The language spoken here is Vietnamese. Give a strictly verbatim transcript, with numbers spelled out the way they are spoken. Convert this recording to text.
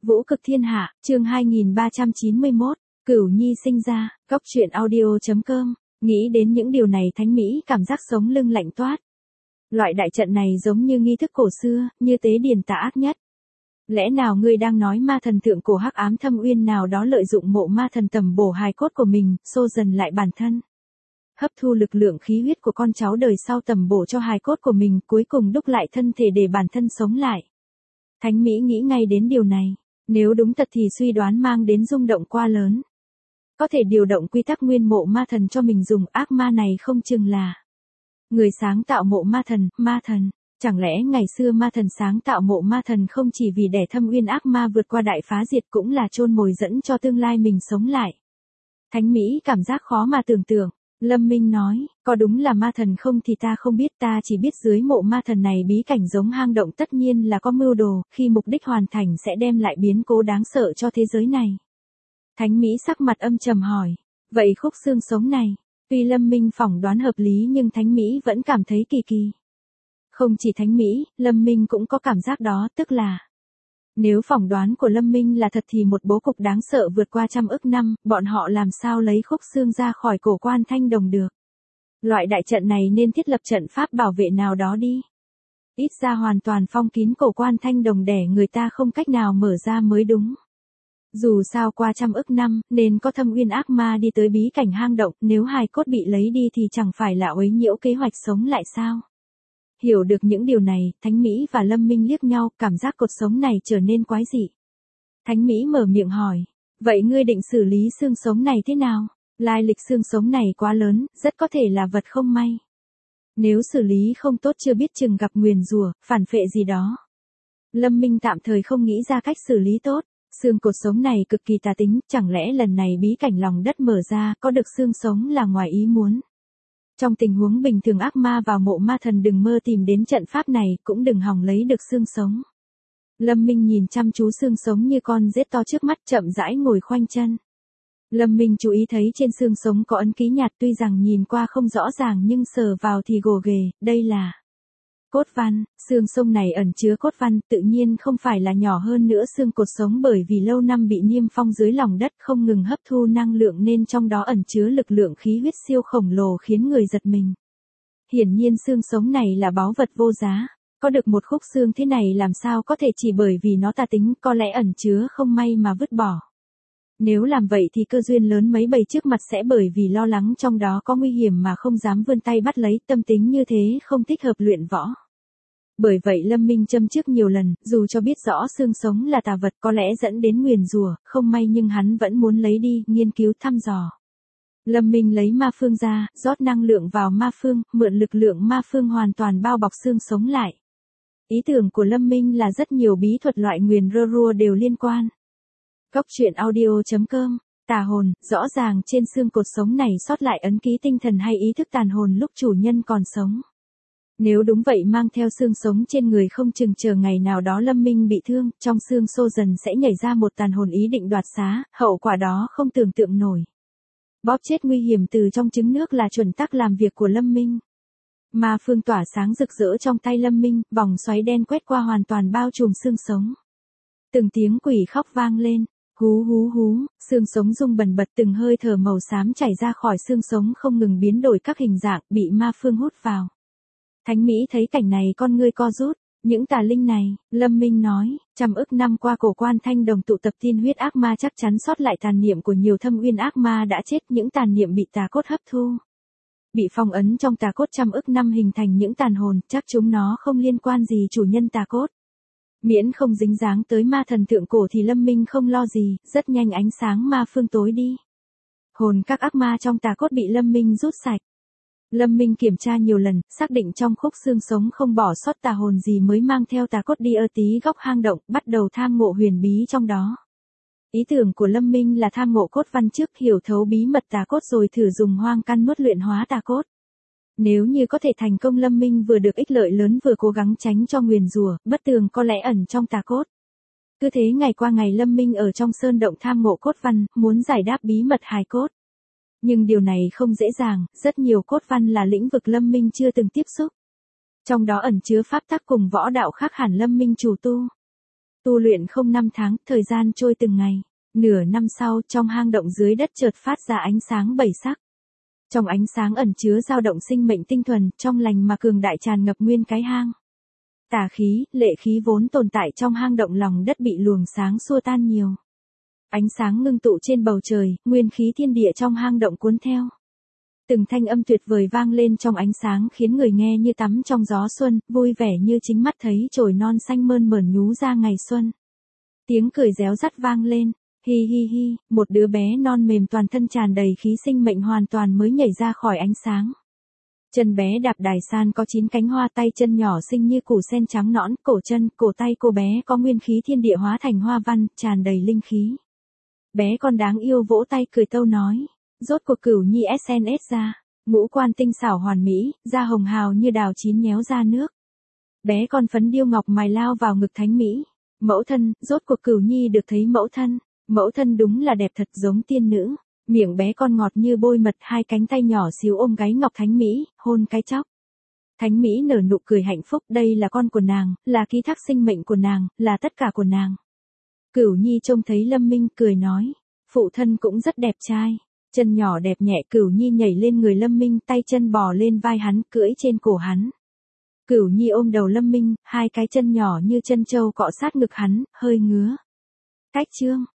Vũ cực thiên hạ, chương hai nghìn ba trăm chín mươi mốt, Cửu Nhi sinh ra, Cóc truyện audio chấm com, nghĩ đến những điều này Thánh Mỹ cảm giác sống lưng lạnh toát. Loại đại trận này giống như nghi thức cổ xưa, như tế điền tà ác nhất. Lẽ nào ngươi đang nói ma thần thượng cổ hắc ám thâm uyên nào đó lợi dụng mộ ma thần tầm bổ hài cốt của mình, xô dần lại bản thân. Hấp thu lực lượng khí huyết của con cháu đời sau tầm bổ cho hài cốt của mình, cuối cùng đúc lại thân thể để bản thân sống lại. Thánh Mỹ nghĩ ngay đến điều này. Nếu đúng thật thì suy đoán mang đến rung động quá lớn. Có thể điều động quy tắc nguyên mộ ma thần cho mình dùng, ác ma này không chừng là người sáng tạo mộ ma thần, ma thần. Chẳng lẽ ngày xưa ma thần sáng tạo mộ ma thần không chỉ vì để thâm uyên ác ma vượt qua đại phá diệt cũng là chôn mồi dẫn cho tương lai mình sống lại. Thánh Mỹ cảm giác khó mà tưởng tượng. Lâm Minh nói, có đúng là ma thần không thì ta không biết, ta chỉ biết dưới mộ ma thần này bí cảnh giống hang động, tất nhiên là có mưu đồ, khi mục đích hoàn thành sẽ đem lại biến cố đáng sợ cho thế giới này. Thánh Mỹ sắc mặt âm trầm hỏi, vậy khúc xương sống này, tuy Lâm Minh phỏng đoán hợp lý nhưng Thánh Mỹ vẫn cảm thấy kỳ kỳ. Không chỉ Thánh Mỹ, Lâm Minh cũng có cảm giác đó, tức là nếu phỏng đoán của Lâm Minh là thật thì một bố cục đáng sợ vượt qua trăm ức năm, bọn họ làm sao lấy khúc xương ra khỏi cổ quan Thanh Đồng được. Loại đại trận này nên thiết lập trận pháp bảo vệ nào đó đi. Ít ra hoàn toàn phong kín cổ quan Thanh Đồng để người ta không cách nào mở ra mới đúng. Dù sao qua trăm ức năm, nên có thâm uyên ác ma đi tới bí cảnh hang động, nếu hài cốt bị lấy đi thì chẳng phải là uấy nhiễu kế hoạch sống lại sao. Hiểu được những điều này, Thánh Mỹ và Lâm Minh liếc nhau, cảm giác cột sống này trở nên quái dị. Thánh Mỹ mở miệng hỏi, vậy ngươi định xử lý xương sống này thế nào? Lai lịch xương sống này quá lớn, rất có thể là vật không may. Nếu xử lý không tốt chưa biết chừng gặp nguyền rủa, phản phệ gì đó. Lâm Minh tạm thời không nghĩ ra cách xử lý tốt. Xương cột sống này cực kỳ tà tính, chẳng lẽ lần này bí cảnh lòng đất mở ra, có được xương sống là ngoài ý muốn. Trong tình huống bình thường ác ma vào mộ ma thần đừng mơ tìm đến trận pháp này, cũng đừng hòng lấy được xương sống. Lâm Minh nhìn chăm chú xương sống như con rết to trước mắt, chậm rãi ngồi khoanh chân. Lâm Minh chú ý thấy trên xương sống có ấn ký nhạt, tuy rằng nhìn qua không rõ ràng nhưng sờ vào thì gồ ghề, đây là cốt văn. Xương sống này ẩn chứa cốt văn, tự nhiên không phải là nhỏ hơn nữa xương cột sống, bởi vì lâu năm bị niêm phong dưới lòng đất không ngừng hấp thu năng lượng nên trong đó ẩn chứa lực lượng khí huyết siêu khổng lồ khiến người giật mình. Hiển nhiên xương sống này là báu vật vô giá, có được một khúc xương thế này làm sao có thể chỉ bởi vì nó tà tính, có lẽ ẩn chứa không may mà vứt bỏ. Nếu làm vậy thì cơ duyên lớn mấy bầy trước mặt sẽ bởi vì lo lắng trong đó có nguy hiểm mà không dám vươn tay bắt lấy, tâm tính như thế không thích hợp luyện võ. Bởi vậy Lâm Minh châm trước nhiều lần, dù cho biết rõ xương sống là tà vật có lẽ dẫn đến nguyền rủa, không may nhưng hắn vẫn muốn lấy đi, nghiên cứu thăm dò. Lâm Minh lấy ma phương ra, rót năng lượng vào ma phương, mượn lực lượng ma phương hoàn toàn bao bọc xương sống lại. Ý tưởng của Lâm Minh là rất nhiều bí thuật loại nguyền rơ rua đều liên quan. Cóc truyện audio chấm com, tà hồn, rõ ràng trên xương cột sống này sót lại ấn ký tinh thần hay ý thức tàn hồn lúc chủ nhân còn sống. Nếu đúng vậy mang theo xương sống trên người không chừng chờ ngày nào đó Lâm Minh bị thương, trong xương xô dần sẽ nhảy ra một tàn hồn ý định đoạt xá, hậu quả đó không tưởng tượng nổi. Bóp chết nguy hiểm từ trong trứng nước là chuẩn tắc làm việc của Lâm Minh. Ma phương tỏa sáng rực rỡ trong tay Lâm Minh, vòng xoáy đen quét qua hoàn toàn bao trùm xương sống. Từng tiếng quỷ khóc vang lên, hú hú hú, xương sống rung bần bật, từng hơi thở màu xám chảy ra khỏi xương sống không ngừng biến đổi các hình dạng, bị ma phương hút vào. Thánh Mỹ thấy cảnh này con ngươi co rút, những tà linh này, Lâm Minh nói, trăm ức năm qua cổ quan Thanh Đồng tụ tập tiên huyết ác ma chắc chắn sót lại tàn niệm của nhiều thâm uyên ác ma đã chết, những tàn niệm bị tà cốt hấp thu. Bị phong ấn trong tà cốt trăm ức năm hình thành những tàn hồn, chắc chúng nó không liên quan gì chủ nhân tà cốt. Miễn không dính dáng tới ma thần thượng cổ thì Lâm Minh không lo gì, rất nhanh ánh sáng ma phương tối đi. Hồn các ác ma trong tà cốt bị Lâm Minh rút sạch. Lâm Minh kiểm tra nhiều lần, xác định trong khúc xương sống không bỏ sót tà hồn gì mới mang theo tà cốt đi ở tí góc hang động, bắt đầu tham ngộ huyền bí trong đó. Ý tưởng của Lâm Minh là tham ngộ cốt văn trước, hiểu thấu bí mật tà cốt rồi thử dùng hoang căn nuốt luyện hóa tà cốt. Nếu như có thể thành công Lâm Minh vừa được ích lợi lớn vừa cố gắng tránh cho nguyền rủa, bất tường có lẽ ẩn trong tà cốt. Cứ thế ngày qua ngày Lâm Minh ở trong sơn động tham ngộ cốt văn, muốn giải đáp bí mật hài cốt. Nhưng điều này không dễ dàng, rất nhiều cốt văn là lĩnh vực Lâm Minh chưa từng tiếp xúc. Trong đó ẩn chứa pháp tắc cùng võ đạo khác hẳn Lâm Minh chủ tu. Tu luyện không năm tháng, thời gian trôi từng ngày. Nửa năm sau, trong hang động dưới đất chợt phát ra ánh sáng bảy sắc. Trong ánh sáng ẩn chứa dao động sinh mệnh tinh thuần, trong lành mà cường đại tràn ngập nguyên cái hang. Tà khí, lệ khí vốn tồn tại trong hang động lòng đất bị luồng sáng xua tan nhiều. Ánh sáng ngưng tụ trên bầu trời, nguyên khí thiên địa trong hang động cuốn theo. Từng thanh âm tuyệt vời vang lên trong ánh sáng khiến người nghe như tắm trong gió xuân, vui vẻ như chính mắt thấy chồi non xanh mơn mởn nhú ra ngày xuân. Tiếng cười réo rắt vang lên, hi hi hi, một đứa bé non mềm toàn thân tràn đầy khí sinh mệnh hoàn toàn mới nhảy ra khỏi ánh sáng. Chân bé đạp đài san có chín cánh hoa, tay chân nhỏ xinh như củ sen trắng nõn, cổ chân, cổ tay cô bé có nguyên khí thiên địa hóa thành hoa văn, tràn đầy linh khí. Bé con đáng yêu vỗ tay cười tâu nói, rốt cuộc Cửu Nhi ét en ét ra, ngũ quan tinh xảo hoàn mỹ, da hồng hào như đào chín nhéo ra nước. Bé con phấn điêu ngọc mài lao vào ngực thánh mỹ. Mẫu thân, rốt cuộc Cửu Nhi được thấy mẫu thân, mẫu thân đúng là đẹp thật giống tiên nữ. Miệng bé con ngọt như bôi mật, hai cánh tay nhỏ xíu ôm gáy ngọc thánh mỹ, hôn cái chóc. Thánh mỹ nở nụ cười hạnh phúc, đây là con của nàng, là ký thác sinh mệnh của nàng, là tất cả của nàng. Cửu Nhi trông thấy Lâm Minh cười nói, phụ thân cũng rất đẹp trai. Chân nhỏ đẹp nhẹ, Cửu Nhi nhảy lên người Lâm Minh, tay chân bò lên vai hắn, cưỡi trên cổ hắn. Cửu Nhi ôm đầu Lâm Minh, hai cái chân nhỏ như chân trâu cọ sát ngực hắn, hơi ngứa. Cách chương